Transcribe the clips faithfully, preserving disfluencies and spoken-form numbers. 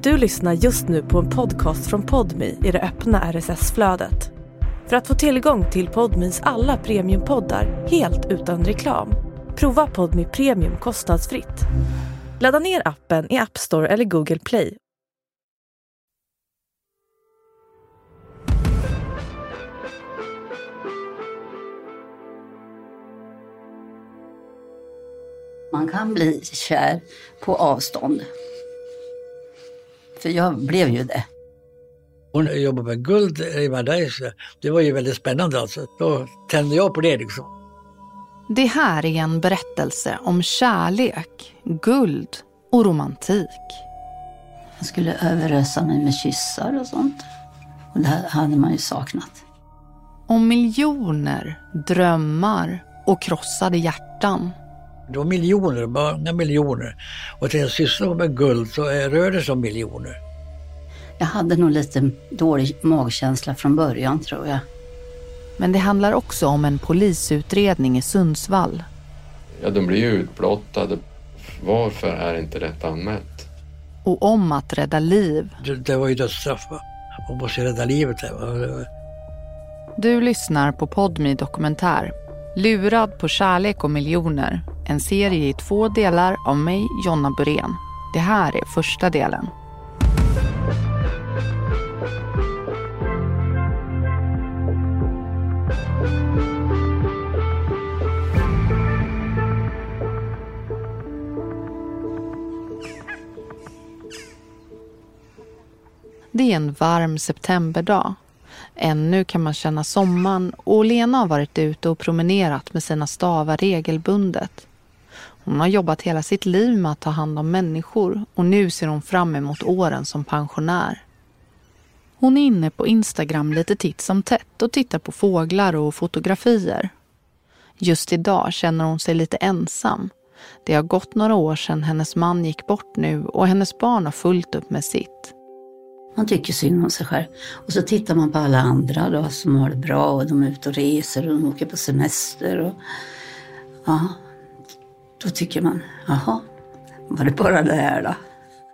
Du lyssnar just nu på en podcast från Podmi i det öppna R S S-flödet. För att få tillgång till Podmis alla premiumpoddar helt utan reklam, prova Podmi Premium kostnadsfritt. Ladda ner appen i App Store eller Google Play. Man kan bli kär på avstånd. För jag blev ju det. Hon jobbade med guld i Malaysia. Det var ju väldigt spännande alltså. Då tände jag på det liksom. Det här är en berättelse om kärlek, guld och romantik. Jag skulle överösa mig med kyssar och sånt. Och det hade man ju saknat. Om miljoner, drömmar och krossade hjärtan. Det var miljoner, många miljoner. Och till en syssla med guld så rör det sig om miljoner. Jag hade nog lite dålig magkänsla från början, tror jag. Men det handlar också om en polisutredning i Sundsvall. Ja, de blir ju utblottade. Varför är inte detta anmält? Och om att rädda liv. Det, det var ju dödsstraff, va? Man måste rädda livet. Va? Du lyssnar på Podmi Dokumentär. Lurad på kärlek och miljoner. En serie i två delar av mig, Jonna Burén. Det här är första delen. Det är en varm septemberdag. Ännu kan man känna sommaren och Lena har varit ute och promenerat med sina stavar regelbundet. Hon har jobbat hela sitt liv med att ta hand om människor och nu ser hon fram emot åren som pensionär. Hon är inne på Instagram lite titt som tätt och tittar på fåglar och fotografier. Just idag känner hon sig lite ensam. Det har gått några år sedan hennes man gick bort nu och hennes barn har fullt upp med sitt. Man tycker synd om sig själv. Och så tittar man på alla andra då, som har det bra och de är ute och reser och de åker på semester. Och, ja, då tycker man, jaha, var det bara det här då?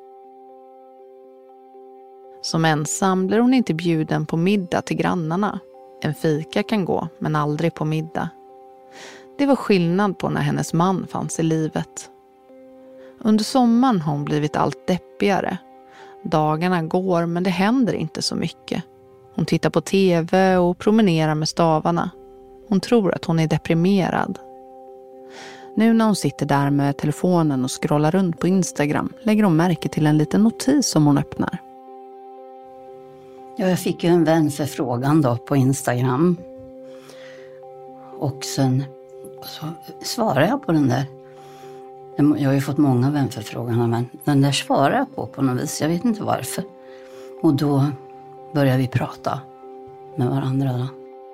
Som ensam blir hon inte bjuden på middag till grannarna. En fika kan gå, men aldrig på middag. Det var skillnad på när hennes man fanns i livet. Under sommaren har hon blivit allt deppigare. Dagarna går men det händer inte så mycket. Hon tittar på tv och promenerar med stavarna. Hon tror att hon är deprimerad. Nu när hon sitter där med telefonen och scrollar runt på Instagram lägger hon märke till en liten notis som hon öppnar. Ja, jag fick ju en vänförfrågan då på Instagram. Och sen så svarade jag på den där. Jag har ju fått många vänförfrågor, men den där svarar jag på på något vis. Jag vet inte varför. Och då börjar vi prata med varandra då.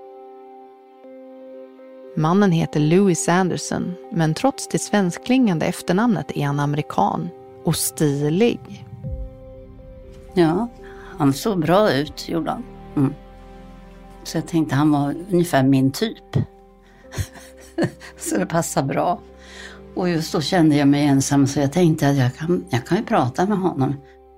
Mannen heter Louis Anderson, men trots det svenskklingande efternamnet är han amerikan och stilig. Ja, han såg bra ut, gjorde han. Mm. Så jag tänkte han var ungefär min typ. Så det passar bra. Och just då kände jag mig ensam så jag tänkte att jag kan, jag kan ju prata med honom.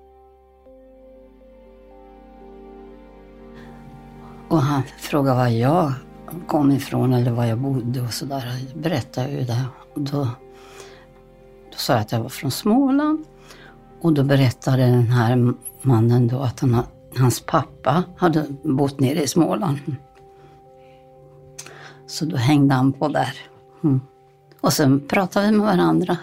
Och han frågade var jag kom ifrån eller var jag bodde och sådär. Jag berättade ju det. Och då, då sa jag att jag var från Småland. Och då berättade den här mannen då att han, hans pappa hade bott nere i Småland. Så då hängde han på där. Mm. Och sen pratade vi med varandra.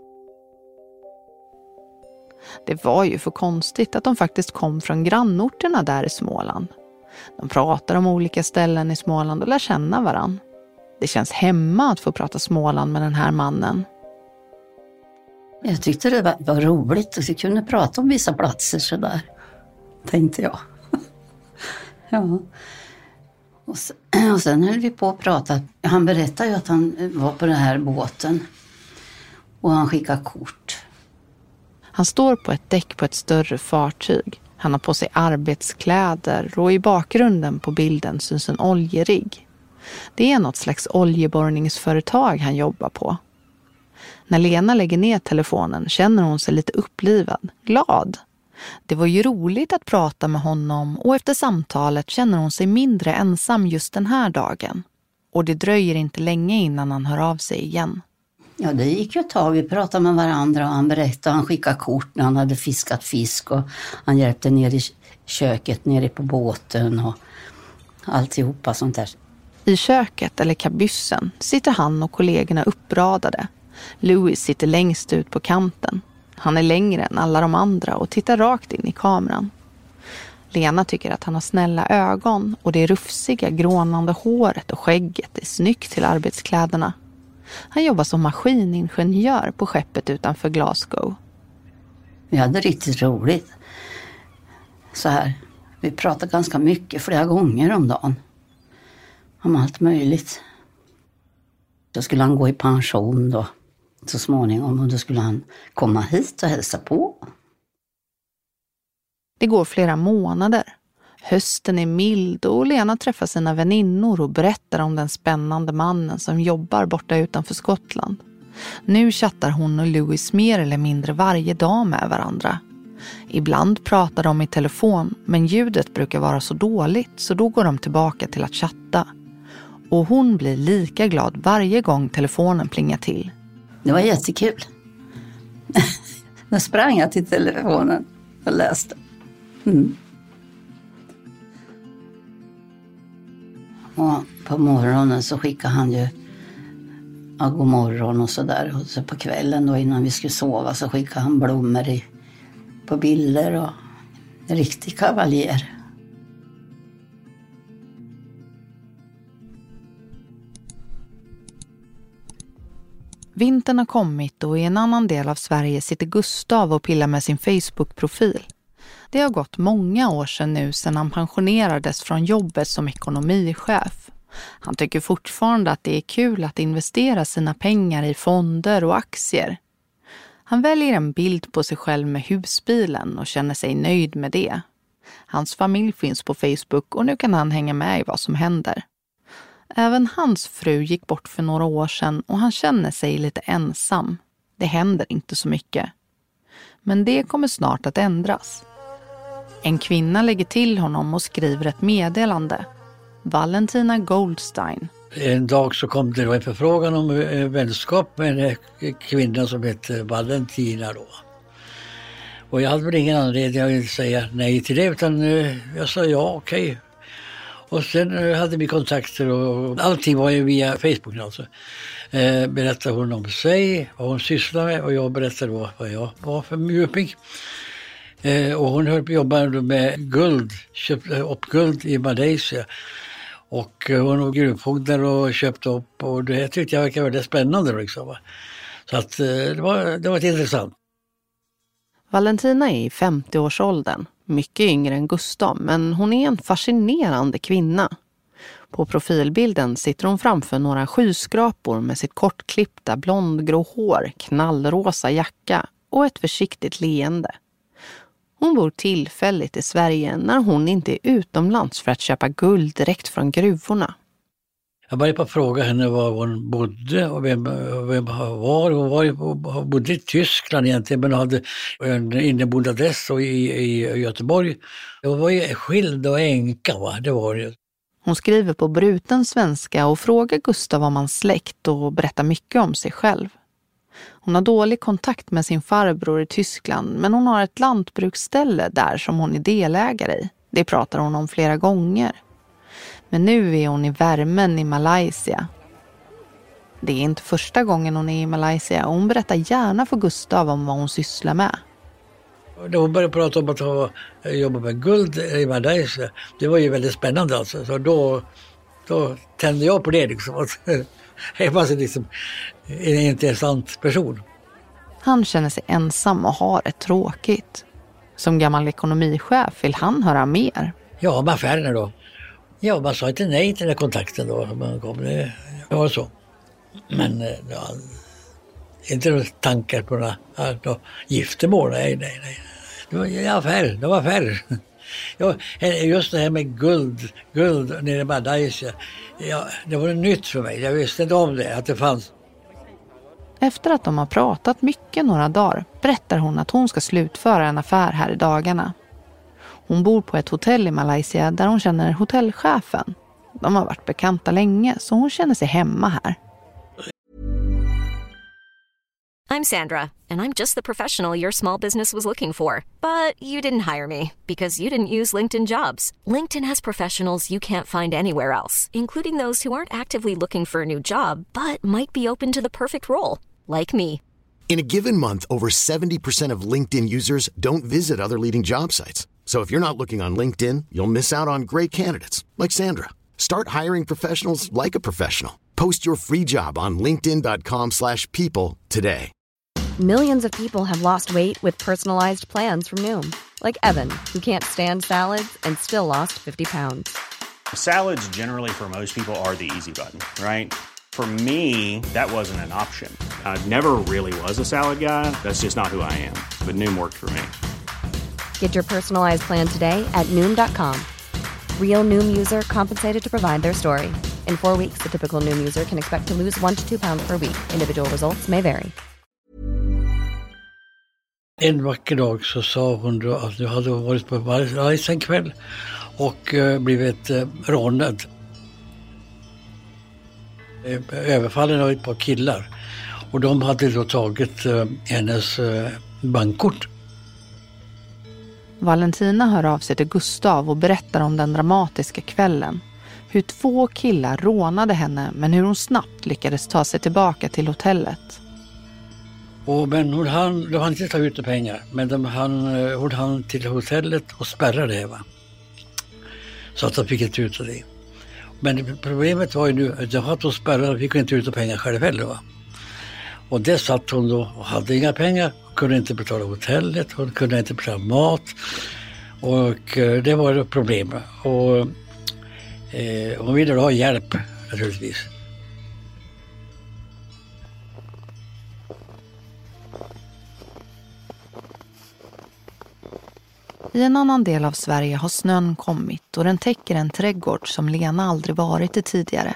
Det var ju för konstigt att de faktiskt kom från grannorterna där i Småland. De pratar om olika ställen i Småland och lär känna varann. Det känns hemma att få prata Småland med den här mannen. Jag tyckte det var, var roligt att vi kunde prata om vissa platser så där. Tänkte jag. Ja. Och sen, och sen höll vi på att prata. Han berättade ju att han var på den här båten. Och han skickade kort. Han står på ett däck på ett större fartyg. Han har på sig arbetskläder och i bakgrunden på bilden syns en oljerigg. Det är något slags oljeborrningsföretag han jobbar på. När Lena lägger ner telefonen känner hon sig lite upplivad, glad. Det var ju roligt att prata med honom och efter samtalet känner hon sig mindre ensam just den här dagen. Och det dröjer inte länge innan han hör av sig igen. Ja, det gick ju ett tag. Vi pratade med varandra och han berättade. Han skickade kort när han hade fiskat fisk och han hjälpte ner i köket, nere på båten och alltihopa sånt där. I köket eller kabyssen sitter han och kollegorna uppradade. Louis sitter längst ut på kanten. Han är längre än alla de andra och tittar rakt in i kameran. Lena tycker att han har snälla ögon och det rufsiga, grånande håret och skägget är snyggt till arbetskläderna. Han jobbar som maskiningenjör på skeppet utanför Glasgow. Vi hade riktigt roligt. Så här, vi pratade ganska mycket flera gånger om dagen. Om allt möjligt. Då skulle han gå i pension då. Så småningom och då skulle han komma hit och hälsa på. Det går flera månader. Hösten är mild och Lena träffar sina väninnor och berättar om den spännande mannen som jobbar borta utanför Skottland. Nu chattar hon och Louis mer eller mindre varje dag med varandra. Ibland pratar de i telefon men ljudet brukar vara så dåligt så då går de tillbaka till att chatta. Och hon blir lika glad varje gång telefonen plingar till. Det var jättekul. Då sprang jag till telefonen och läste. Mm. Och på morgonen så skickade han ju ja, god morgon och sådär. Och så på kvällen då innan vi skulle sova så skickade han blommor i, på bilder och en riktig kavaljer. Vintern har kommit och i en annan del av Sverige sitter Gustav och pillar med sin Facebook-profil. Det har gått många år sedan nu sedan han pensionerades från jobbet som ekonomichef. Han tycker fortfarande att det är kul att investera sina pengar i fonder och aktier. Han väljer en bild på sig själv med husbilen och känner sig nöjd med det. Hans familj finns på Facebook och nu kan han hänga med i vad som händer. Även hans fru gick bort för några år sedan och han känner sig lite ensam. Det händer inte så mycket. Men det kommer snart att ändras. En kvinna lägger till honom och skriver ett meddelande. Valentina Goldstein. En dag så kom det en förfrågan om vänskap med en kvinna som heter Valentina då. Och jag hade väl ingen anledning att säga nej till det utan jag sa ja, okej. Okay. Och sen hade vi kontakter och allting var ju via Facebook alltså. Eh, berättade hon om sig, vad hon sysslade med och jag berättade då vad jag var för mjuping. Eh, och hon höll på att jobba med guld, köpte upp guld i Malaysia. Och hon var gruvfogdar och köpte upp och det tyckte jag verkade väldigt spännande liksom. Så att eh, det var, det var intressant. Valentina är i femtio-årsåldern, mycket yngre än Gustav, men hon är en fascinerande kvinna. På profilbilden sitter hon framför några skyskrapor med sitt kortklippta blondgrå hår, knallrosa jacka och ett försiktigt leende. Hon bor tillfälligt i Sverige när hon inte är utomlands för att köpa guld direkt från gruvorna. Jag började på fråga henne var hon bodde och vem, vem var. Hon var, hon bodde i Tyskland egentligen men hade en innebodd adress i, i Göteborg. Hon var ju skild och änka, va? Det var det. Hon skriver på bruten svenska och frågar Gustav om hans släkt och berättar mycket om sig själv. Hon har dålig kontakt med sin farbror i Tyskland men hon har ett lantbruksställe där som hon är delägare i. Det pratar hon om flera gånger. Men nu är hon i värmen i Malaysia. Det är inte första gången hon är i Malaysia och hon berättar gärna för Gustav om vad hon sysslar med. När hon började prata om att hon jobbar med guld i Malaysia, det var ju väldigt spännande alltså. Så då, då tände jag på det liksom. Det var liksom en intressant person. Han känner sig ensam och har det tråkigt. Som gammal ekonomichef vill han höra mer. Ja, med affärerna då. Ja, man sa inte nej till den kontakten då. Man kom, det var så. Men ja, inte några tankar på några, några giftermål. Nej, nej, nej. Det var ja, affär, det var affär. Ja, just det här med guld, guld nere i Malaysia. Ja, det var nytt för mig. Jag visste inte om det, att det fanns. Efter att de har pratat mycket några dagar berättar hon att hon ska slutföra en affär här i dagarna. Hon bor på ett hotell i Malaysia där hon känner hotellchefen. De har varit bekanta länge så hon känner sig hemma här. I'm Sandra, and I'm just the professional your small business was looking for. But you didn't hire me because you didn't use LinkedIn Jobs. LinkedIn has professionals you can't find anywhere else, including those who aren't actively looking for a new job, but might be open to the perfect role, like me. In a given month, over seventy percent of LinkedIn users don't visit other leading job sites. So if you're not looking on LinkedIn, you'll miss out on great candidates like Sandra. Start hiring professionals like a professional. Post your free job on linkedin dot com slash people today. Millions of people have lost weight with personalized plans from Noom. Like Evan, who can't stand salads and still lost fifty pounds. Salads generally for most people are the easy button, right? For me, that wasn't an option. I never really was a salad guy. That's just not who I am. But Noom worked for me. Get your personalized plan today at noom dot com. Real Noom user compensated to provide their story. In four weeks, the typical Noom user can expect to lose one to two pounds per week. Individual results may vary. En vacker dag så sa hon då att du hade varit på Vargais en kväll och uh, blivit uh, rånad. Överfallen av ett par killar. Och de hade då tagit uh, hennes uh, bankkort. Valentina hör av sig till Gustav och berättar om den dramatiska kvällen. Hur två killar rånade henne men hur hon snabbt lyckades ta sig tillbaka till hotellet. Och men hon hann, de hann inte ta ut pengar, men de hann, hon hann till hotellet och spärra det, va. Så att de fick inte ut det. Men problemet var ju nu att att hon spärrade, fick inte ut pengar själv heller, va. Och det satt hon då och hade inga pengar, kunde inte betala hotellet, hon kunde inte betala mat. Och eh, det var ett problem. Och eh, hon ville ha hjälp naturligtvis. I en annan del av Sverige har snön kommit och den täcker en trädgård som Lena aldrig varit i tidigare.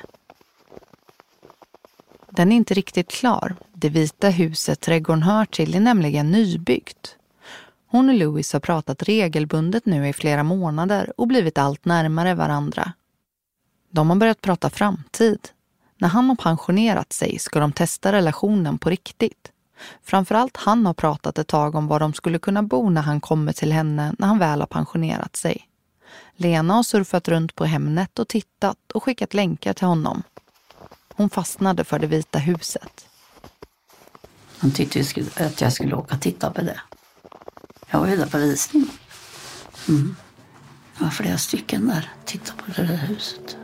Den är inte riktigt klar. Det vita huset trädgården hör till är nämligen nybyggt. Hon och Louis har pratat regelbundet nu i flera månader och blivit allt närmare varandra. De har börjat prata framtid. När han har pensionerat sig ska de testa relationen på riktigt. Framförallt han har pratat ett tag om var de skulle kunna bo när han kommer till henne när han väl har pensionerat sig. Lena har surfat runt på Hemnet och tittat och skickat länkar till honom. Hon fastnade för det vita huset. Han tyckte att jag skulle åka och titta på det. Jag var ju där på visning. Mm. Det var flera stycken där. Titta på det där huset.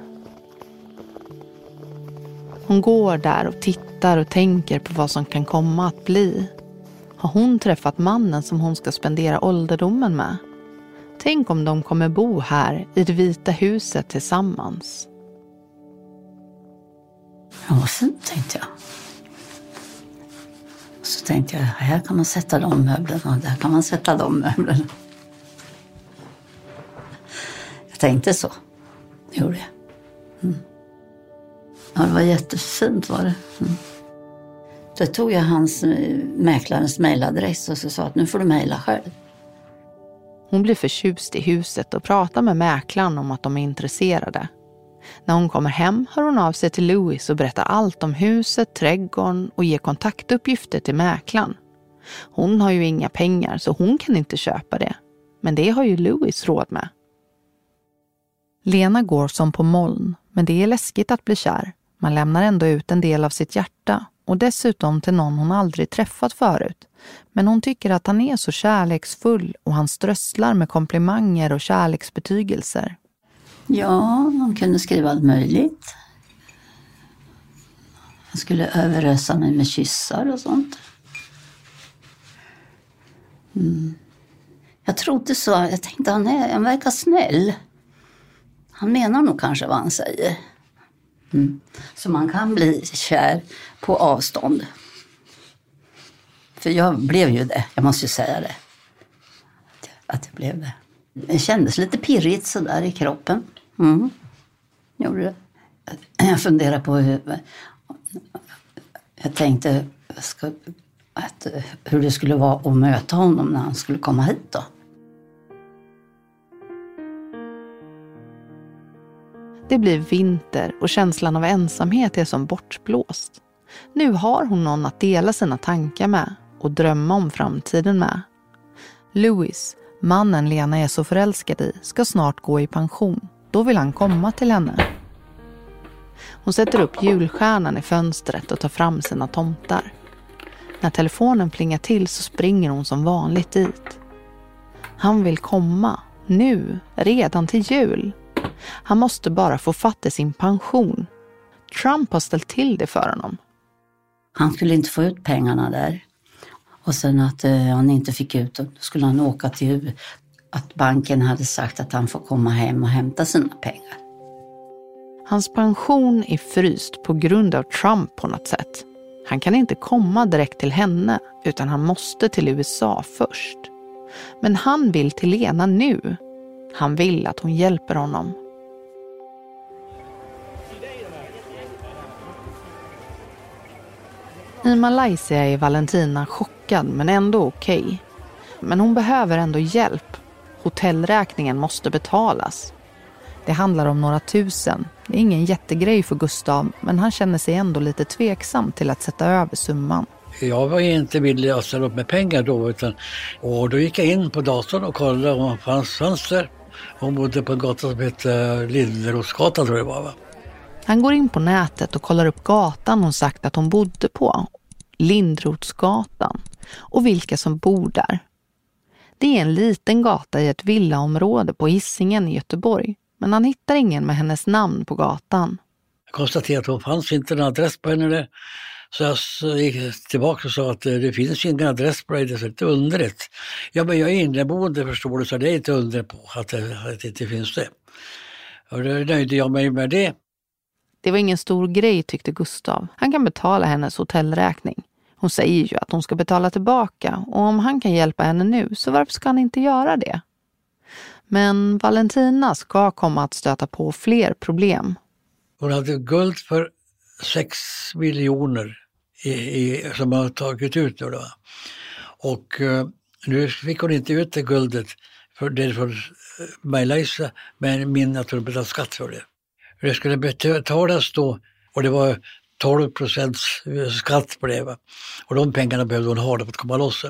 Hon går där och tittar och tänker på vad som kan komma att bli. Har hon träffat mannen som hon ska spendera ålderdomen med? Tänk om de kommer bo här i det vita huset tillsammans. Ja, så tänkte jag. Så tänkte jag, här kan man sätta de möblerna, där kan man sätta de möblerna. Jag tänkte så. Det gjorde jag. Mm. Ja, det var jättefint var det. Mm. Då tog jag hans mäklarens mejladress och så sa att nu får du mejla själv. Hon blir förtjust i huset och pratar med mäklaren om att de är intresserade. När hon kommer hem hör hon av sig till Louis och berättar allt om huset, trädgården och ger kontaktuppgifter till mäklaren. Hon har ju inga pengar så hon kan inte köpa det. Men det har ju Louis råd med. Lena går som på moln, men det är läskigt att bli kär. Man lämnar ändå ut en del av sitt hjärta och dessutom till någon hon aldrig träffat förut. Men hon tycker att han är så kärleksfull och han strösslar med komplimanger och kärleksbetygelser. Ja, han kunde skriva allt möjligt. Han skulle överösa mig med kyssar och sånt. Mm. Jag trodde så. Jag tänkte han, är, han verkar snäll. Han menar nog kanske vad han säger. Mm. Så man kan bli kär på avstånd. För jag blev ju det. Jag måste ju säga det. Att jag blev det. Det kändes lite pirrigt så där i kroppen. Mm. Gjorde det. Jag funderade på hur... Jag tänkte, ska, att, hur det skulle vara att möta honom när han skulle komma hit då. Det blir vinter och känslan av ensamhet är som bortblåst. Nu har hon någon att dela sina tankar med och drömma om framtiden med. Louis, mannen Lena är så förälskad i, ska snart gå i pension. Då vill han komma till henne. Hon sätter upp julstjärnan i fönstret och tar fram sina tomtar. När telefonen plingar till så springer hon som vanligt dit. Han vill komma, nu, redan till jul. Han måste bara få fatta sin pension. Trump har ställt till det för honom. Han skulle inte få ut pengarna där. Och sen att eh, han inte fick ut dem, då skulle han åka till att banken hade sagt att han får komma hem och hämta sina pengar. Hans pension är fryst på grund av Trump på något sätt. Han kan inte komma direkt till henne utan han måste till U S A först. Men han vill till Lena nu. Han vill att hon hjälper honom. I Malaysia är Valentina chockad men ändå okej. Okay. Men hon behöver ändå hjälp. Hotellräkningen måste betalas. Det handlar om några tusen. Det är ingen jättegrej för Gustav, men han känner sig ändå lite tveksam till att sätta över summan. Jag var inte villig att ställa upp med pengar då, utan, och då gick jag in på datorn och kollade om han fanns fönster. Hon bodde på en gata som heter Linderosgatan, tror jag det var, va? Han går in på nätet och kollar upp gatan hon sagt att hon bodde på. Lindrotsgatan. Och vilka som bor där. Det är en liten gata i ett villaområde på Hisingen i Göteborg. Men han hittar ingen med hennes namn på gatan. Jag konstaterade att hon fanns inte en adress på henne där. Så jag gick tillbaka och sa att det finns ingen adress på dig, det är inte underligt. Ja, men jag är inneboende, förstår du, så det är inte under på att det, att det inte finns det. Och då nöjde jag mig med det. Det var ingen stor grej, tyckte Gustav. Han kan betala hennes hotellräkning. Hon säger ju att hon ska betala tillbaka. Och om han kan hjälpa henne nu, så varför ska han inte göra det? Men Valentina ska komma att stöta på fler problem. Hon hade guld för sex miljoner i, i, som har tagit ut nu då. Och uh, nu fick hon inte ut det guldet för det från Malaysia, men min att hon betalade skatt för det. Det skulle betalas då, och det var tolv procent skatt på det. Va? Och de pengarna behövde hon ha för att komma loss. Va?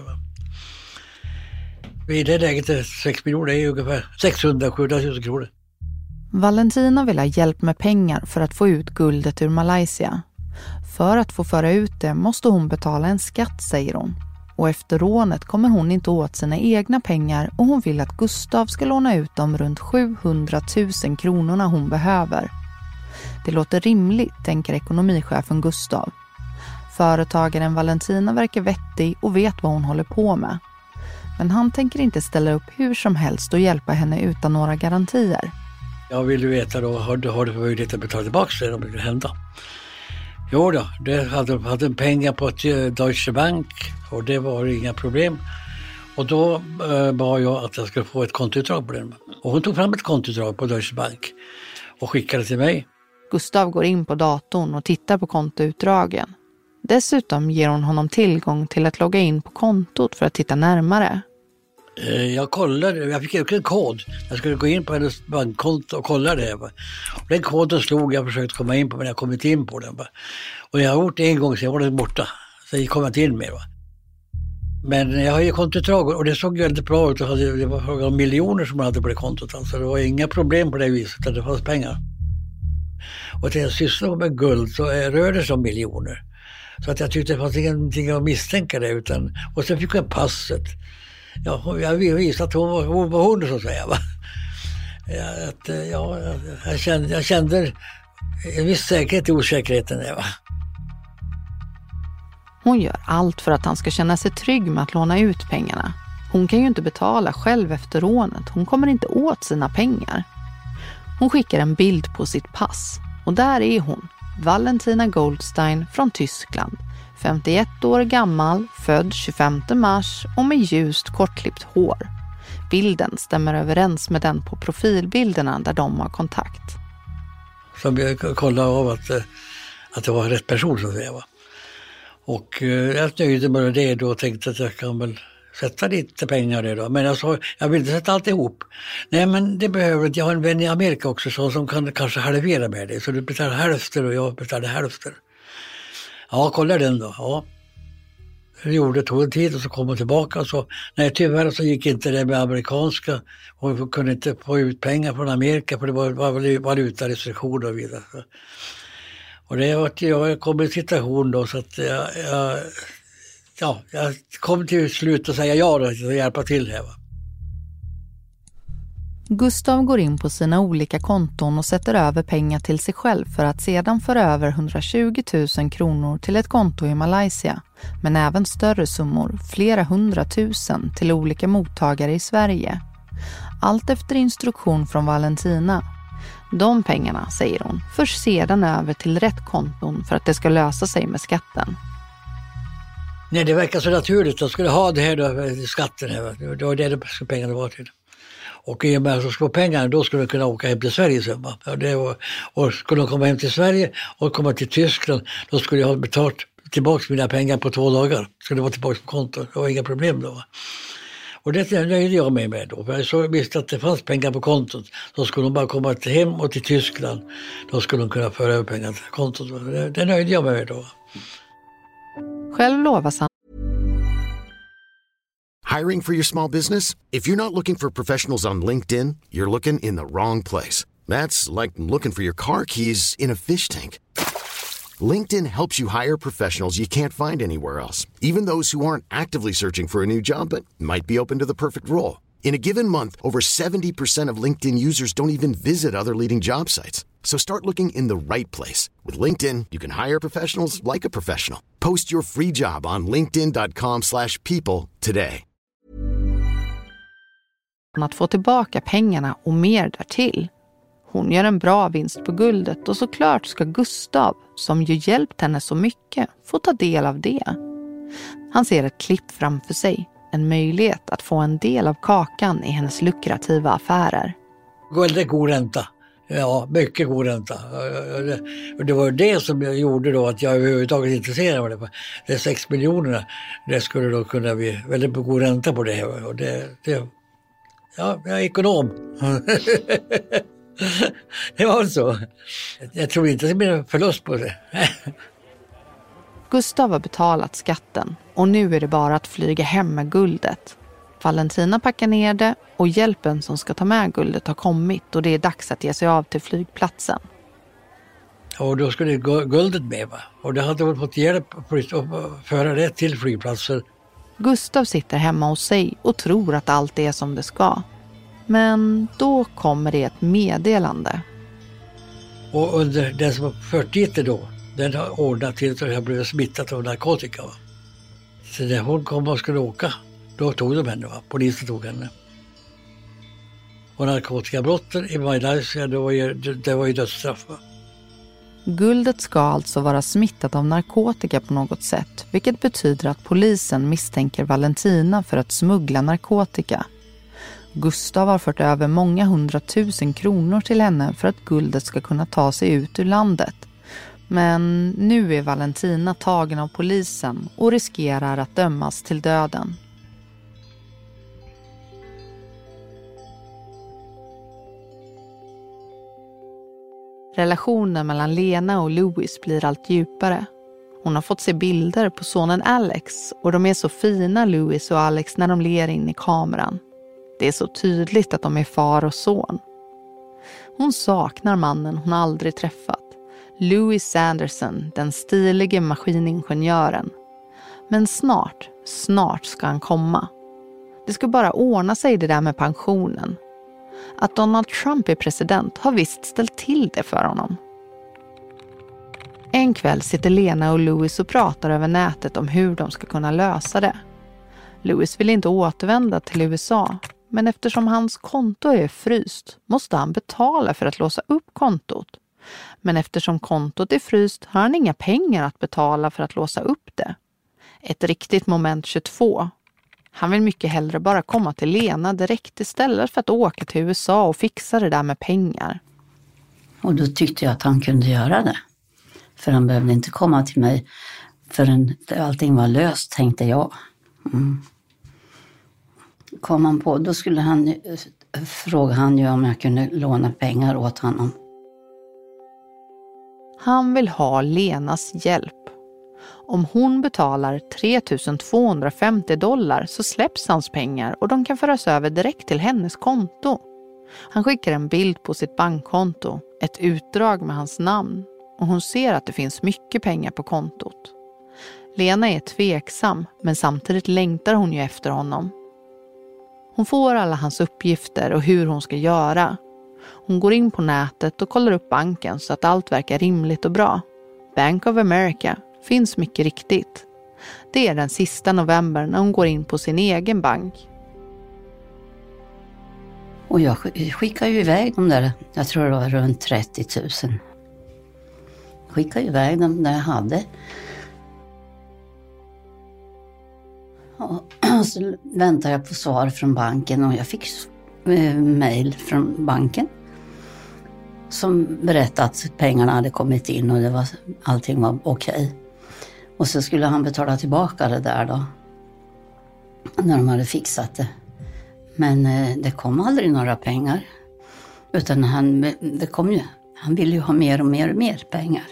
I det läget är sex miljoner är ungefär sexhundra till sjuhundratusen kronor. Valentina vill ha hjälp med pengar för att få ut guldet ur Malaysia. För att få föra ut det måste hon betala en skatt, säger hon. Och efter rånet kommer hon inte åt sina egna pengar och hon vill att Gustav ska låna ut de runt sjuhundratusen kronorna hon behöver. Det låter rimligt, tänker ekonomichefen Gustav. Företagaren Valentina verkar vettig och vet vad hon håller på med. Men han tänker inte ställa upp hur som helst och hjälpa henne utan några garantier. Jag vill veta då, har du, har du möjlighet att betala tillbaka det om det kan hända? Jo då, det hade, hade en pengar på ett Deutsche Bank och det var inga problem. Och då eh, bad jag att jag skulle få ett kontoutdrag på den. Och hon tog fram ett kontoutdrag på Deutsche Bank och skickade till mig. Gustav går in på datorn och tittar på kontoutdragen. Dessutom ger hon honom tillgång till att logga in på kontot för att titta närmare. Jag kollade, jag fick en kod. Jag skulle gå in på hennes bankkonto och kolla det. Och den koden slog jag och försökte komma in på, men jag kom inte in på den. Och jag har gjort det en gång så jag var den borta. Så jag kom inte in mer. Men jag har ju kontoutdrag och det såg väldigt bra ut. Det var fråga om miljoner som man hade på det kontot. Alltså det var inga problem på det viset, utan det fanns pengar. Och till en syssla med guld så rör det sig om miljoner. Så att jag tyckte det fanns ingenting att misstänka det. Utan, och sen fick jag passet. Ja, jag visade att hon var, hon var hon, så att säga. Va? Att, ja, jag, kände, jag kände en viss säkerhet i osäkerheten. Va? Hon gör allt för att han ska känna sig trygg med att låna ut pengarna. Hon kan ju inte betala själv efter rånet. Hon kommer inte åt sina pengar. Hon skickar en bild på sitt pass. Och där är hon, Valentina Goldstein från Tyskland. femtioett år gammal, född tjugofemte mars och med ljust kortklippt hår. Bilden stämmer överens med den på profilbilderna där de har kontakt. Så jag kollade av att, att det var rätt person, så att säga. Va? Och eh, jag nöjde mig med det då och tänkte att jag kan väl sätta lite pengar i då. Men jag sa, jag vill inte sätta allt ihop. Nej, men det behöver inte. Jag har en vän i Amerika också så, som kan kanske halvera med det. Så du betalar hälften och jag betalar hälften. Ja, kolla den då. Ja. Det gjorde, tog en tid och så kom jag tillbaka. Och så, nej, tyvärr så gick inte det med amerikanska. Och vi kunde inte få ut pengar från Amerika för det var, var valutarestriktioner och vidare. Och det var att jag kom i en situation då så att jag, jag, ja, jag kom till slut att säga ja då, att hjälpa till här. Va? Gustav går in på sina olika konton och sätter över pengar till sig själv för att sedan föra över hundratjugo tusen kronor till ett konto i Malaysia. Men även större summor, flera hundratusen, till olika mottagare i Sverige. Allt efter instruktion från Valentina. De pengarna, säger hon, förs sedan över till rätt konton för att det ska lösa sig med skatten. Nej, det verkar så naturligt. Jag skulle ha det här då, skatten här. Det var det som pengarna var till. Och i och med att jag skulle få pengarna, då skulle jag kunna åka hem till Sverige sen. Ja, det var, och skulle jag komma hem till Sverige och komma till Tyskland, då skulle jag ha betalt tillbaka mina pengar på två dagar. Skulle vara tillbaka på kontot. Det var inga problem då. Va? Och det nöjde jag mig med då. För jag så visste att det fanns pengar på kontot. Då skulle de bara komma till hem och till Tyskland. Då skulle de kunna föra över pengar till kontot. Det, det nöjde jag mig med då. Själv lovas han. Hiring for your small business? If you're not looking for professionals on LinkedIn, you're looking in the wrong place. That's like looking for your car keys in a fish tank. LinkedIn helps you hire professionals you can't find anywhere else, even those who aren't actively searching for a new job but might be open to the perfect role. In a given month, over seventy percent of LinkedIn users don't even visit other leading job sites. So start looking in the right place. With LinkedIn, you can hire professionals like a professional. Post your free job on linkedin dot com slash people today. Att få tillbaka pengarna och mer därtill. Hon gör en bra vinst på guldet och såklart ska Gustav, som ju hjälpt henne så mycket, få ta del av det. Han ser ett klipp framför sig, en möjlighet att få en del av kakan i hennes lukrativa affärer. Väldigt god ränta. Ja, mycket god ränta. Och det var det som jag gjorde då att jag överhuvudtaget intresserade mig. Det sex miljonerna, det skulle då kunna bli väldigt god ränta på det. Och det, det ja, jag är ekonom. Det var så. Jag tror inte att det blir en förlust på det. Gustav har betalat skatten och nu är det bara att flyga hem med guldet. Valentina packar ner det och hjälpen som ska ta med guldet har kommit och det är dags att ge sig av till flygplatsen. Och då skulle guldet med, va? Och det hade väl fått hjälp att föra det till flygplatsen. Gustav sitter hemma hos sig och tror att allt är som det ska. Men då kommer det ett meddelande. Och under den som har fört dit det då, den har ordnat till att jag blev smittad av narkotika. Va? Så när hon kom och skulle åka, då tog de henne. Va? Polisen tog henne. Och narkotikabrotten i Malaysia, det var ju, det var ju dödsstraff. Va? Guldet ska alltså vara smittat av narkotika på något sätt, vilket betyder att polisen misstänker Valentina för att smuggla narkotika. Gustav har fört över många hundratusen kronor till henne för att guldet ska kunna ta sig ut ur landet. Men nu är Valentina tagen av polisen och riskerar att dömas till döden. Relationen mellan Lena och Louis blir allt djupare. Hon har fått se bilder på sonen Alex och de är så fina, Louis och Alex, när de ler in i kameran. Det är så tydligt att de är far och son. Hon saknar mannen hon aldrig träffat. Louis Sanderson, den stilige maskiningenjören. Men snart, snart ska han komma. Det ska bara ordna sig det där med pensionen. Att Donald Trump är president har visst ställt till det för honom. En kväll sitter Lena och Louis och pratar över nätet om hur de ska kunna lösa det. Louis vill inte återvända till U S A, men eftersom hans konto är fryst måste han betala för att låsa upp kontot. Men eftersom kontot är fryst har han inga pengar att betala för att låsa upp det. Ett riktigt moment tjugotvå. Han vill mycket hellre bara komma till Lena direkt istället för att åka till U S A och fixa det där med pengar. Och då tyckte jag att han kunde göra det. För han behövde inte komma till mig förrän allting var löst, tänkte jag. Mm. Kom han på, då skulle han fråga han ju om jag kunde låna pengar åt honom. Han vill ha Lenas hjälp. Om hon betalar tre tusen tvåhundrafemtio dollar så släpps hans pengar och de kan föras över direkt till hennes konto. Han skickar en bild på sitt bankkonto, ett utdrag med hans namn, och hon ser att det finns mycket pengar på kontot. Lena är tveksam, men samtidigt längtar hon ju efter honom. Hon får alla hans uppgifter och hur hon ska göra. Hon går in på nätet och kollar upp banken så att allt verkar rimligt och bra. Bank of America finns mycket riktigt. Det är den sista november när hon går in på sin egen bank. Och jag skickade ju iväg dem där, jag tror det var runt trettio tusen. Jag skickade iväg dem där jag hade. Och så väntade jag på svar från banken och jag fick eh, mejl från banken som berättade att pengarna hade kommit in och det var, allting var okej. Och så skulle han betala tillbaka det där då, när de hade fixat det. Men eh, det kom aldrig några pengar, utan han, det kom ju, han ville ju ha mer och mer och mer pengar.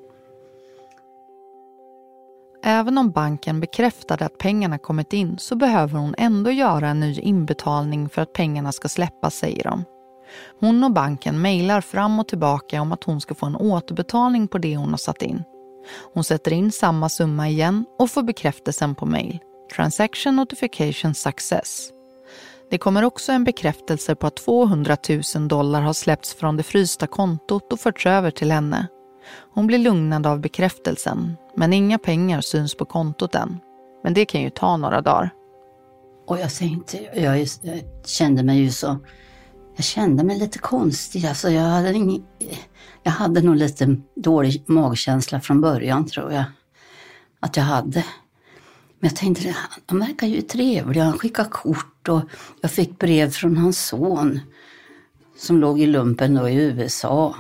Även om banken bekräftade att pengarna kommit in så behöver hon ändå göra en ny inbetalning för att pengarna ska släppas, säger de. Hon och banken mejlar fram och tillbaka om att hon ska få en återbetalning på det hon har satt in. Hon sätter in samma summa igen och får bekräftelsen på mejl. Transaction notification success. Det kommer också en bekräftelse på att tvåhundratusen dollar har släppts från det frysta kontot och förts över till henne. Hon blir lugnad av bekräftelsen, men inga pengar syns på kontot än. Men det kan ju ta några dagar. Och jag tänkte, jag, jag kände mig ju så, jag kände mig lite konstig. Alltså jag hade ingen, jag hade nog lite dålig magkänsla från början, tror jag. Att jag hade. Men jag tänkte, han verkar ju trevlig, han skickar kort och jag fick brev från hans son som låg i lumpen då i U S A.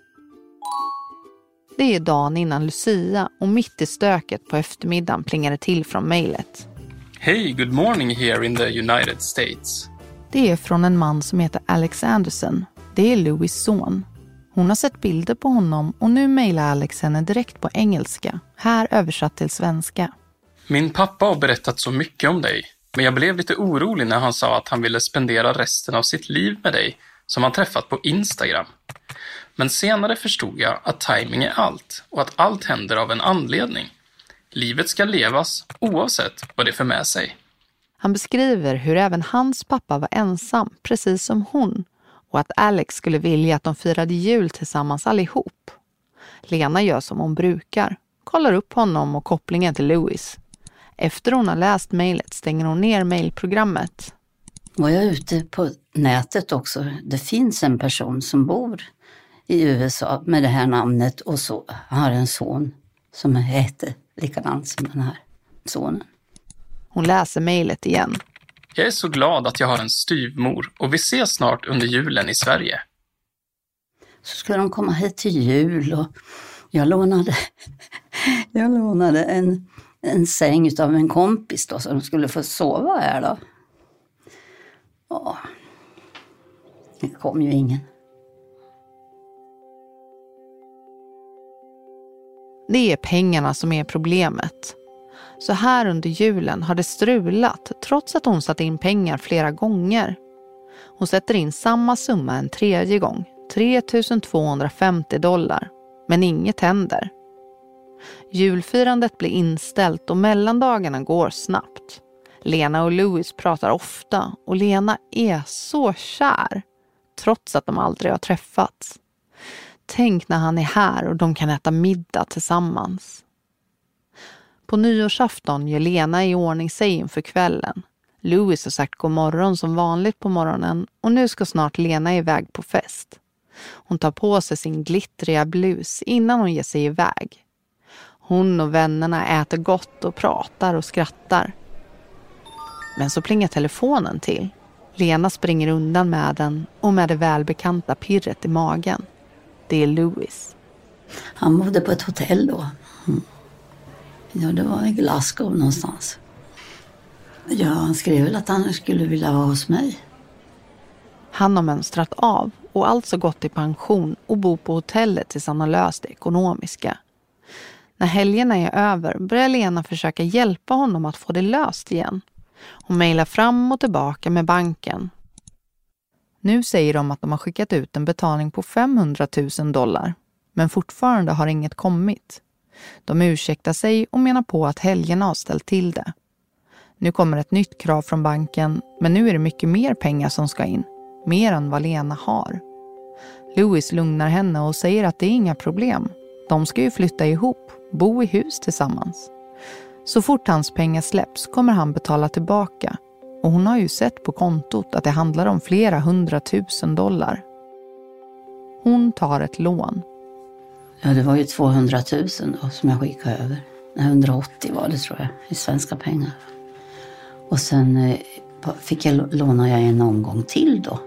Det är dagen innan Lucia och mitt i stöket på eftermiddagen plingar det till från mejlet. Hey, good morning here in the United States. Det är från en man som heter Alex Anderson. Det är Louis son. Hon har sett bilder på honom och nu mejlar Alex henne direkt på engelska. Här översatt till svenska. Min pappa har berättat så mycket om dig, men jag blev lite orolig när han sa att han ville spendera resten av sitt liv med dig som han träffat på Instagram. Men senare förstod jag att timing är allt och att allt händer av en anledning. Livet ska levas oavsett vad det för med sig. Han beskriver hur även hans pappa var ensam, precis som hon, och att Alex skulle vilja att de firade jul tillsammans allihop. Lena gör som hon brukar, kollar upp honom och kopplingen till Louis. Efter hon har läst mejlet stänger hon ner mejlprogrammet. Var jag ute på nätet också, det finns en person som bor i U S A med det här namnet och så har en son som heter likadant som den här sonen. Hon läser mejlet igen. Jag är så glad att jag har en styvmor och vi ses snart under julen i Sverige. Så skulle de komma hit till jul och jag lånade, jag lånade en, en säng av en kompis då så de skulle få sova här då. Ja, det kom ju ingen. Det är pengarna som är problemet. Så här under julen har det strulat trots att hon satt in pengar flera gånger. Hon sätter in samma summa en tredje gång, tre tusen tvåhundrafemtio dollar, men inget händer. Julfirandet blir inställt och mellandagarna går snabbt. Lena och Louis pratar ofta och Lena är så kär, trots att de aldrig har träffats. Tänk när han är här och de kan äta middag tillsammans. På nyårsafton gör Lena i ordning sig inför kvällen. Louis har sagt god morgon som vanligt på morgonen och nu ska snart Lena iväg på fest. Hon tar på sig sin glittriga blus innan hon ger sig iväg. Hon och vännerna äter gott och pratar och skrattar. Men så plingar telefonen till. Lena springer undan med den och med det välbekanta pirret i magen. Det är Louis. Han bodde på ett hotell då. Mm. Ja, det var i Glasgow någonstans. Ja, han skrev väl att han skulle vilja vara hos mig. Han har mönstrat av och alltså gått i pension och bor på hotellet tills han har löst det ekonomiska. När helgerna är över börjar Lena försöka hjälpa honom att få det löst igen. Hon mejlar fram och tillbaka med banken. Nu säger de att de har skickat ut en betalning på femhundratusen dollar. Men fortfarande har inget kommit. De ursäktar sig och menar på att helgerna har ställt till det. Nu kommer ett nytt krav från banken, men nu är det mycket mer pengar som ska in. Mer än vad Lena har. Louis lugnar henne och säger att det är inga problem. De ska ju flytta ihop, bo i hus tillsammans. Så fort hans pengar släpps kommer han betala tillbaka. Och hon har ju sett på kontot att det handlar om flera hundratusen dollar. Hon tar ett lån. Ja, det var ju tvåhundratusen då som jag skickade över. hundraåttio var det tror jag, i svenska pengar. Och sen eh, fick jag låna jag en omgång till då.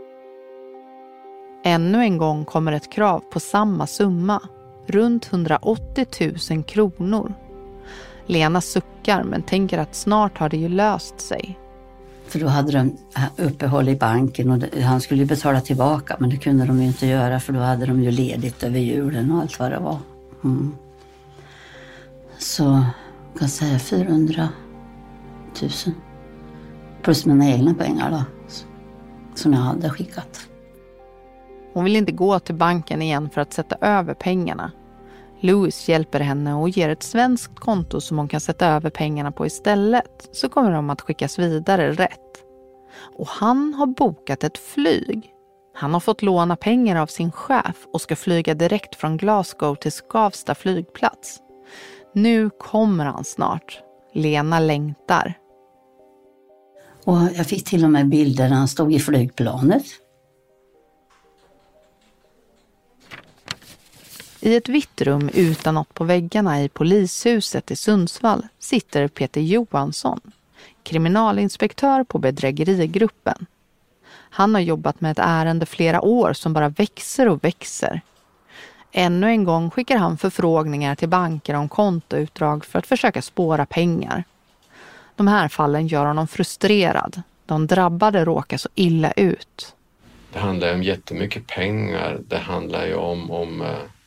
Ännu en gång kommer ett krav på samma summa. Runt hundraåttio tusen kronor. Lena suckar men tänker att snart har det ju löst sig. För då hade de uppehåll i banken och det, han skulle ju betala tillbaka, men det kunde de ju inte göra för då hade de ju ledigt över julen och allt vad det var. Mm. Så jag kan säga fyrahundratusen. Plus mina egna pengar då, som jag hade skickat. Hon vill inte gå till banken igen för att sätta över pengarna. Louis hjälper henne och ger ett svenskt konto som hon kan sätta över pengarna på istället, så kommer de att skickas vidare rätt. Och han har bokat ett flyg. Han har fått låna pengar av sin chef och ska flyga direkt från Glasgow till Skavsta flygplats. Nu kommer han snart. Lena längtar. Och jag fick till och med bilder när han stod i flygplanet. I ett vitt rum utan något på väggarna i polishuset i Sundsvall sitter Peter Johansson, kriminalinspektör på bedrägerigruppen. Han har jobbat med ett ärende flera år som bara växer och växer. Ännu en gång skickar han förfrågningar till banker om kontoutdrag för att försöka spåra pengar. De här fallen gör honom frustrerad. De drabbade råkar så illa ut. Det handlar om jättemycket pengar. Det handlar ju om... om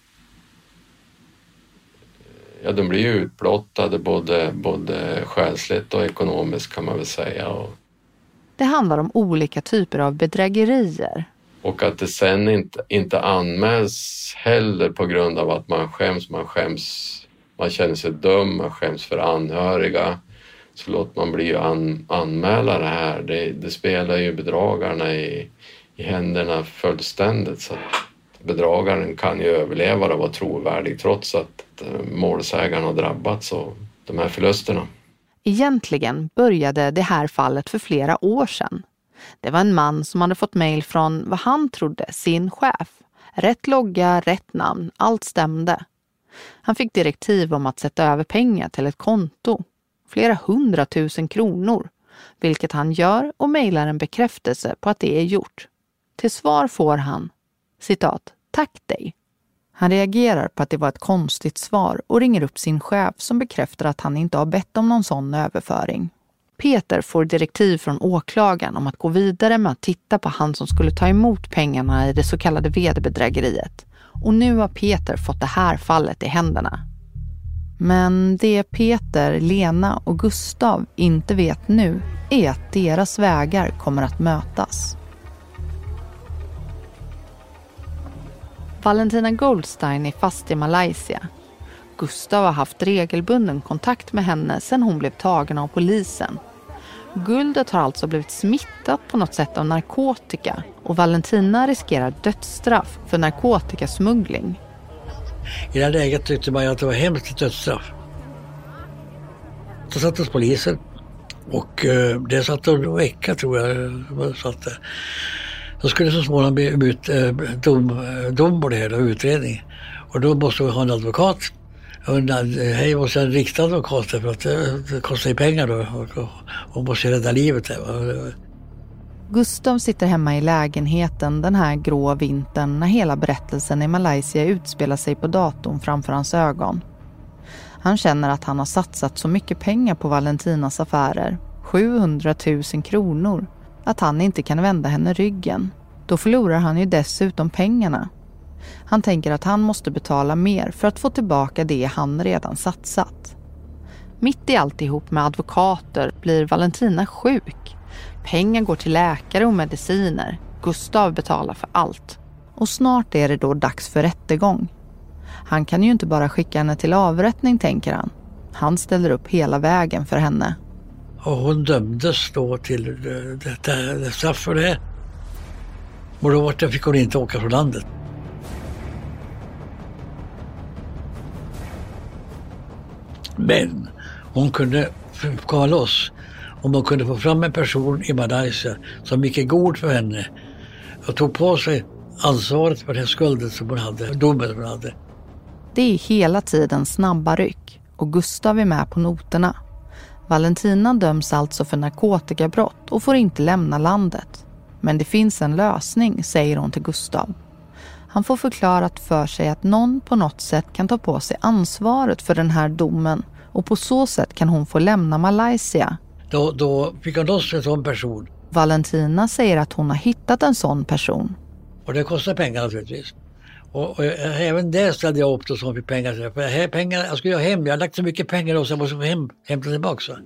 ja, de blir ju utblottade både, både själsligt och ekonomiskt kan man väl säga. Och, det handlar om olika typer av bedrägerier. Och att det sen inte, inte anmäls heller på grund av att man skäms. Man skäms, man känner sig dum, man skäms för anhöriga. Så låt man bli an, anmäla det här. Det, det spelar ju bedragarna i, i händerna fullständigt. Så att bedragaren kan ju överleva och vara trovärdig trots att målsägaren har drabbats av de här förlusterna. Egentligen började det här fallet för flera år sedan. Det var en man som hade fått mejl från vad han trodde sin chef. Rätt logga, rätt namn, allt stämde. Han fick direktiv om att sätta över pengar till ett konto. Flera hundratusen kronor. Vilket han gör och mejlar en bekräftelse på att det är gjort. Till svar får han, citat, tack dig. Han reagerar på att det var ett konstigt svar och ringer upp sin chef som bekräftar att han inte har bett om någon sån överföring. Peter får direktiv från åklagaren om att gå vidare med att titta på han som skulle ta emot pengarna i det så kallade vederbedrägeriet. Och nu har Peter fått det här fallet i händerna. Men det Peter, Lena och Gustav inte vet nu är att deras vägar kommer att mötas. Valentina Goldstein är fast i Malaysia. Gustav har haft regelbunden kontakt med henne sedan hon blev tagen av polisen. Guldet har alltså blivit smittat på något sätt av narkotika och Valentina riskerar dödsstraff för narkotikasmuggling. I det här läget tyckte man att det var hemskt dödsstraff. Så satt hos polisen och eh, det satt en vecka tror jag. Satt där. Då skulle så småningom bli ut eh, dom, dom på det här och utredning. Och då måste vi ha en advokat. Och en, hej, måste en riktad advokat för att det, det kostar ju pengar då. Och, och, och måste rädda livet där. Gustav sitter hemma i lägenheten den här grå vintern när hela berättelsen i Malaysia utspelar sig på datorn framför hans ögon. Han känner att han har satsat så mycket pengar på Valentinas affärer, sjuhundratusen kronor, att han inte kan vända henne ryggen. Då förlorar han ju dessutom pengarna. Han tänker att han måste betala mer för att få tillbaka det han redan satsat. Mitt i alltihop med advokater blir Valentina sjuk. Pengar går till läkare och mediciner. Gustav betalar för allt. Och snart är det då dags för rättegång. Han kan ju inte bara skicka henne till avrättning, tänker han. Han ställer upp hela vägen för henne. Och hon dömdes då till detta straff för det. Och då fick hon inte åka från landet. Men hon kunde komma loss om hon kunde få fram en person i Malaysia som gick i god för henne och tog på sig ansvaret för den skulden som hon hade, domen som hon hade. Det är hela tiden snabba ryck och Gustav är med på noterna. Valentina döms alltså för narkotikabrott och får inte lämna landet. Men det finns en lösning, säger hon till Gustav. Han får förklarat för sig att någon på något sätt kan ta på sig ansvaret för den här domen och på så sätt kan hon få lämna Malaysia. Då, då fick hon loss en sån person. Valentina säger att hon har hittat en sån person. Och det kostar pengar naturligtvis. Och, och även där ställde jag upp då som fick pengar. För jag, här, pengar, jag skulle ha hem, jag har lagt så mycket pengar och så jag måste få hem, hämta tillbaka. Så.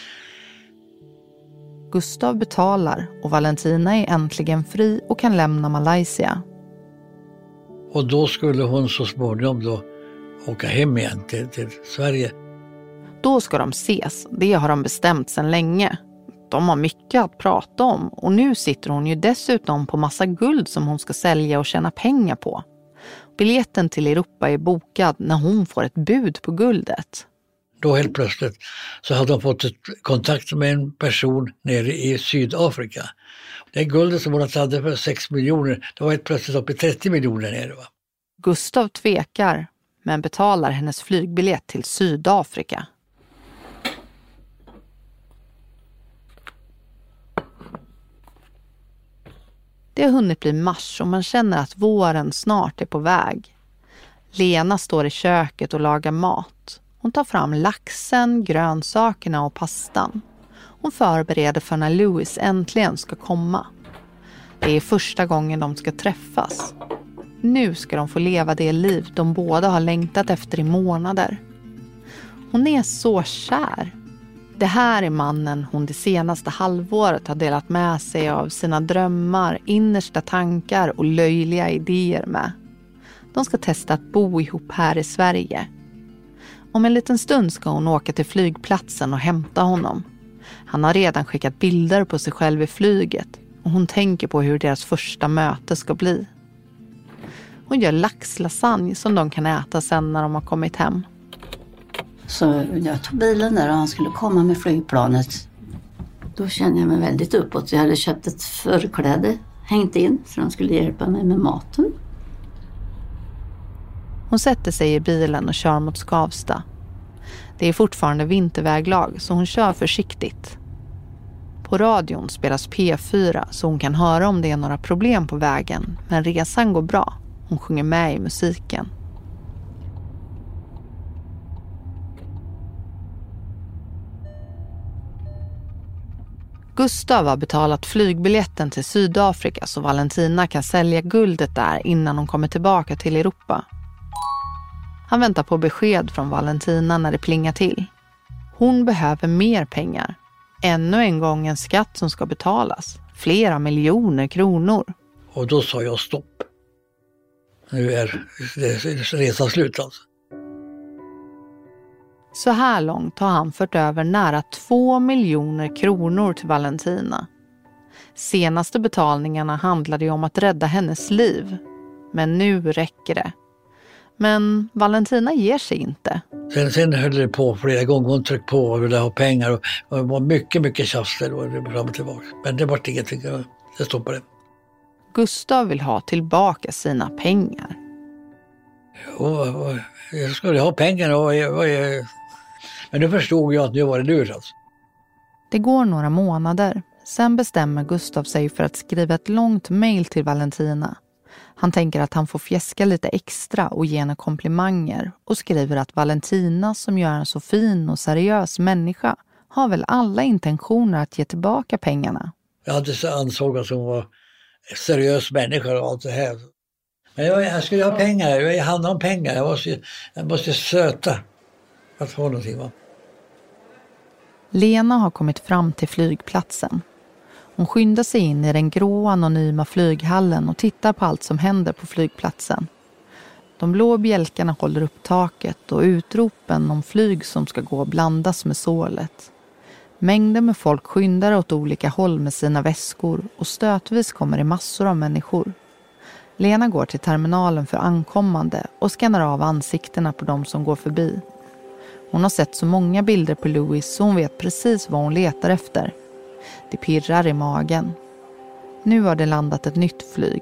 Gustav betalar och Valentina är äntligen fri och kan lämna Malaysia. Och då skulle hon så småningom då åka hem igen till, till Sverige. Då ska de ses, det har de bestämt sedan länge. De har mycket att prata om och nu sitter hon ju dessutom på massa guld som hon ska sälja och tjäna pengar på. Biljetten till Europa är bokad när hon får ett bud på guldet. Då helt plötsligt så hade de fått ett kontakt med en person nere i Sydafrika. Det guldet som hon hade för sex miljoner, det var helt plötsligt upp i trettio miljoner nere. Va? Gustav tvekar men betalar hennes flygbiljett till Sydafrika. Det har hunnit bli mars och man känner att våren snart är på väg. Lena står i köket och lagar mat. Hon tar fram laxen, grönsakerna och pastan. Hon förbereder för när Louis äntligen ska komma. Det är första gången de ska träffas. Nu ska de få leva det liv de båda har längtat efter i månader. Hon är så kär. Det här är mannen hon det senaste halvåret har delat med sig av sina drömmar, innersta tankar och löjliga idéer med. De ska testa att bo ihop här i Sverige. Om en liten stund ska hon åka till flygplatsen och hämta honom. Han har redan skickat bilder på sig själv i flyget och hon tänker på hur deras första möte ska bli. Hon gör laxlasagne som de kan äta sen när de har kommit hem. Så jag tog bilen där och han skulle komma med flygplanet. Då kände jag mig väldigt uppåt. Jag hade köpt ett förkläde, hängt in så de skulle hjälpa mig med maten. Hon sätter sig i bilen och kör mot Skavsta. Det är fortfarande vinterväglag så hon kör försiktigt. På radion spelas P fyra så hon kan höra om det är några problem på vägen. Men resan går bra. Hon sjunger med i musiken. Gustav har betalat flygbiljetten till Sydafrika så Valentina kan sälja guldet där innan hon kommer tillbaka till Europa. Han väntar på besked från Valentina när det plingar till. Hon behöver mer pengar. Ännu en gång en skatt som ska betalas. Flera miljoner kronor. Och då sa jag stopp. Nu är resan slut alltså. Så här långt har han fört över nära två miljoner kronor till Valentina. Senaste betalningarna handlade ju om att rädda hennes liv. Men nu räcker det. Men Valentina ger sig inte. Sen, sen höll det på flera gånger. Hon tryckte på och ville ha pengar. Och, och det var mycket, mycket tjafs där och fram och tillbaka. Men det var ingenting. Det stoppade. Gustav vill ha tillbaka sina pengar. Och, och, jag skulle ha pengar. Och, och, och, men nu förstod jag att nu var det lurt alltså. Det går några månader. Sen bestämmer Gustav sig för att skriva ett långt mejl till Valentina. Han tänker att han får fjäska lite extra och ge henne komplimanger och skriver att Valentina, som gör en så fin och seriös människa, har väl alla intentioner att ge tillbaka pengarna. Jag hade så ansåg att hon var en seriös människa och allt det här. Men jag, jag skulle ha pengar, jag handlade om pengar, jag måste, jag måste söta att få någonting, va? Lena har kommit fram till flygplatsen. Hon skyndar sig in i den grå anonyma flyghallen och tittar på allt som händer på flygplatsen. De blå bjälkarna håller upp taket och utropen om flyg som ska gå blandas med sålet. Mängder med folk skyndar åt olika håll med sina väskor och stötvis kommer det massor av människor. Lena går till terminalen för ankommande och skannar av ansiktena på de som går förbi. Hon har sett så många bilder på Louis så hon vet precis vad hon letar efter. Det pirrar i magen. Nu har det landat ett nytt flyg.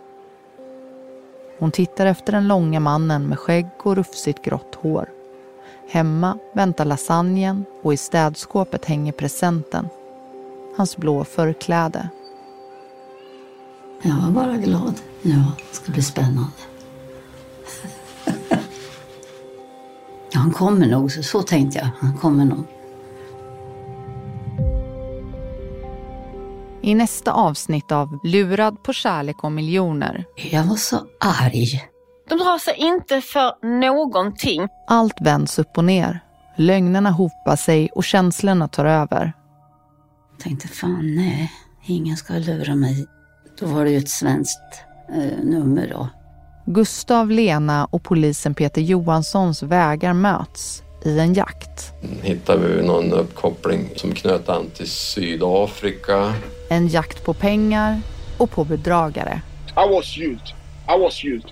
Hon tittar efter den långa mannen med skägg och rufsigt grått hår. Hemma väntar lasagnen och i städskåpet hänger presenten. Hans blå förkläde. Jag var bara glad. Ja, det ska bli spännande. Ja, han kommer nog, så, så tänkte jag. Han kommer nog. I nästa avsnitt av Lurad på kärlek och miljoner. Jag var så arg. De drar sig inte för någonting. Allt vänds upp och ner. Lögnerna hopar sig och känslorna tar över. Jag tänkte, fan nej, ingen ska lura mig. Då var det ju ett svenskt eh, nummer då. Gustav, Lena och polisen Peter Johanssons vägar möts i en jakt. Hittade vi någon uppkoppling som knöt an till Sydafrika. En jakt på pengar och på bedragare. I was used. I was used.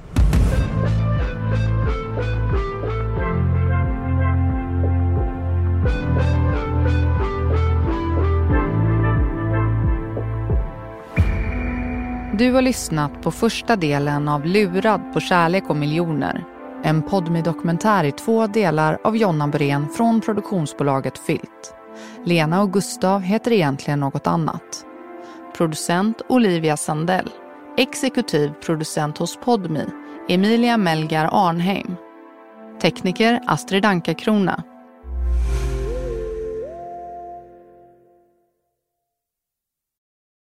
Du har lyssnat på första delen av Lurad på kärlek och miljoner. En Podmi-dokumentär i två delar av Jonna Brén från produktionsbolaget Filt. Lena och Gustav heter egentligen något annat. Producent Olivia Sandell. Exekutiv producent hos Podmi Emilia Melgar Arnheim. Tekniker Astrid Anka Krona.